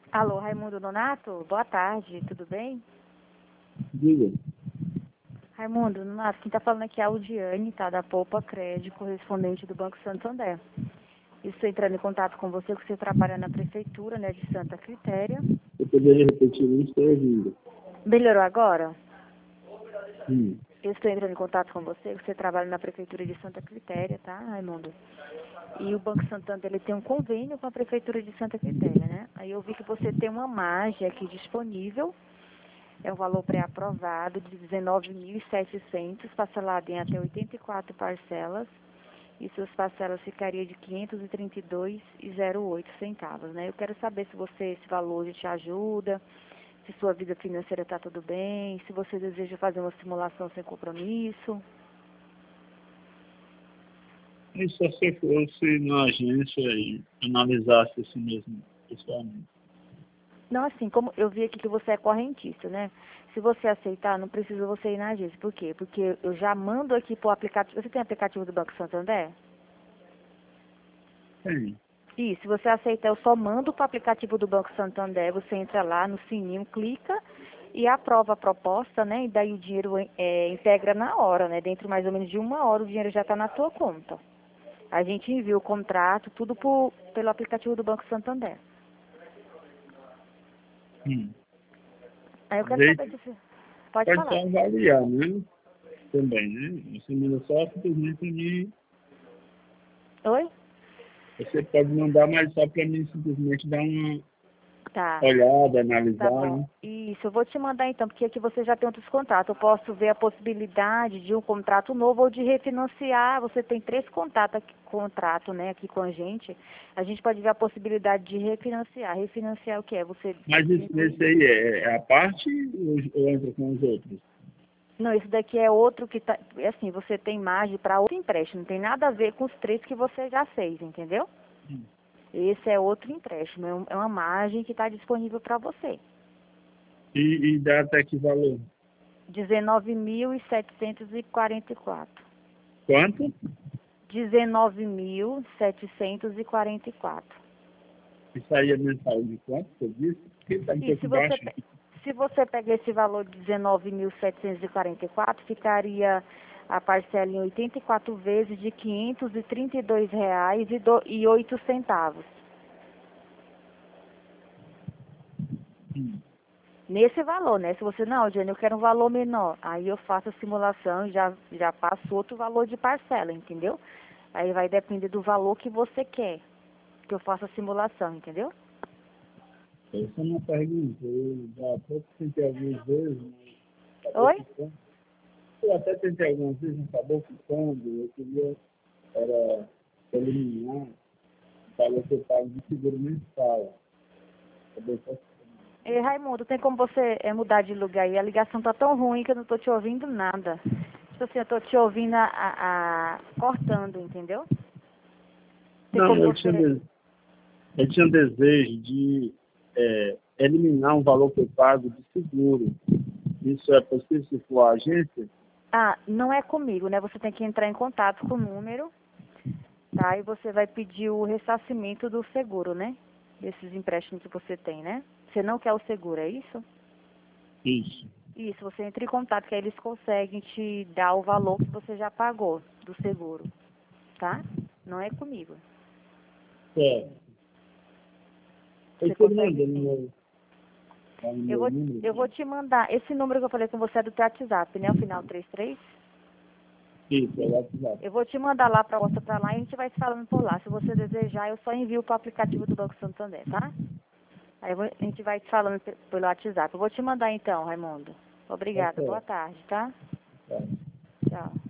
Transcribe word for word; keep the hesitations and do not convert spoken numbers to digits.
Alô, Raimundo Nonato? Boa tarde, tudo bem? Diga. Raimundo Nonato, quem está falando aqui é a Audiane, tá? Da Poupa Crédito, correspondente do Banco Santander. Estou entrando em contato com você, porque você trabalha na Prefeitura, né, de Santa Quitéria. Eu poderia repetir, não estou ouvindo. Melhorou agora? Hum. Eu estou entrando em contato com você, porque você trabalha na Prefeitura de Santa Quitéria, tá, Raimundo? E o Banco Santander, ele tem um convênio com a Prefeitura de Santa Quitéria, né? Aí eu vi que você tem uma margem aqui disponível. É um valor pré-aprovado de dezenove mil e setecentos, parcelado em até oitenta e quatro parcelas, e suas parcelas ficariam de quinhentos e trinta e dois reais e zero oito centavos, né? Eu quero saber se você, esse valor já te ajuda, se sua vida financeira está tudo bem, se você deseja fazer uma simulação sem compromisso. E só se eu fosse na agência e analisasse assim mesmo, pessoalmente. Não, assim, como eu vi aqui que você é correntista, né? Se você aceitar, não precisa você ir na agência. Por quê? Porque eu já mando aqui pro aplicativo. Você tem aplicativo do Banco Santander? Tem. E se você aceitar, eu só mando para o aplicativo do Banco Santander. Você entra lá no sininho, clica e aprova a proposta, né? E daí o dinheiro é, integra na hora, né? Dentro mais ou menos de uma hora o dinheiro já está na tua conta. A gente envia o contrato, tudo por, pelo aplicativo do Banco Santander. Hum. Aí eu quero Daí saber se... Pode pode falar. só avaliar, né? Também, né? Você manda só simplesmente para mim. Oi? Você pode mandar, mas só para mim simplesmente dar uma Tá. olhada, Tá analisar, bom. né? Isso, eu vou te mandar então, porque aqui você já tem outros contratos. Eu posso ver a possibilidade de um contrato novo ou de refinanciar. Você tem três contratos aqui, contrato, né, aqui com a gente. A gente pode ver a possibilidade de refinanciar. Refinanciar o que é? Você Mas isso, diminui. esse aí é, é a parte ou, ou entra com os outros? Não, isso daqui é outro que tá. É assim, você tem margem para outro empréstimo. Não tem nada a ver com os três que você já fez, entendeu? Hum. Esse é outro empréstimo. É um- é uma margem que está disponível para você. E, e dá até que valor? dezenove mil setecentos e quarenta e quatro. Quanto? dezenove mil setecentos e quarenta e quatro. Isso aí é mensal de quanto você disse? Porque está um E pouco se você, baixo. pe- se você pegar esse valor de dezenove mil setecentos e quarenta e quatro, ficaria a parcela em oitenta e quatro vezes de quinhentos e trinta e dois reais e do- e oito centavos. Hum. Nesse valor, né? Se você, não, Jane, eu quero um valor menor. Aí eu faço a simulação e já, já passo outro valor de parcela, entendeu? Aí vai depender do valor que você quer, que eu faça a simulação, entendeu? Essa é uma pergunta. Eu já até tentei algumas vezes, mas acabou Oi? ficando. Eu até tentei algumas vezes, mas acabou ficando. Eu queria era eliminar o valor que eu pago de seguro mensal. Acabou só ficando. Ei, Raimundo, tem como você é, mudar de lugar aí? A ligação tá tão ruim que eu não tô te ouvindo nada. Tipo assim, eu tô te ouvindo a, a- a- cortando, entendeu? Tem Não, como eu tinha, você... de- eu tinha desejo de é, eliminar um valor que eu pago de seguro. Isso é possível se for a agência? Ah, não é comigo, né? Você tem que entrar em contato com o número, tá? E você vai pedir o ressarcimento do seguro, né? Desses empréstimos que você tem, né? Você não quer o seguro, é isso? Isso. Isso, você entra em contato que aí eles conseguem te dar o valor que você já pagou do seguro, tá? Não é comigo. Certo. Você Você consegue manda no sim. meu, lá no Eu meu vou, número? eu vou te mandar. Esse número que eu falei com você é do teu WhatsApp, né? O final trinta e três. Isso, é o WhatsApp. Eu vou te mandar lá para você para lá e a gente vai se falando por lá. Se você desejar, eu só envio para o aplicativo do Banco Santander, tá? Aí eu vou- a gente vai te falando pe- pelo WhatsApp. Eu vou te mandar então, Raimundo. Tá Obrigada. Boa certo. tarde, tá? Tá. Tchau.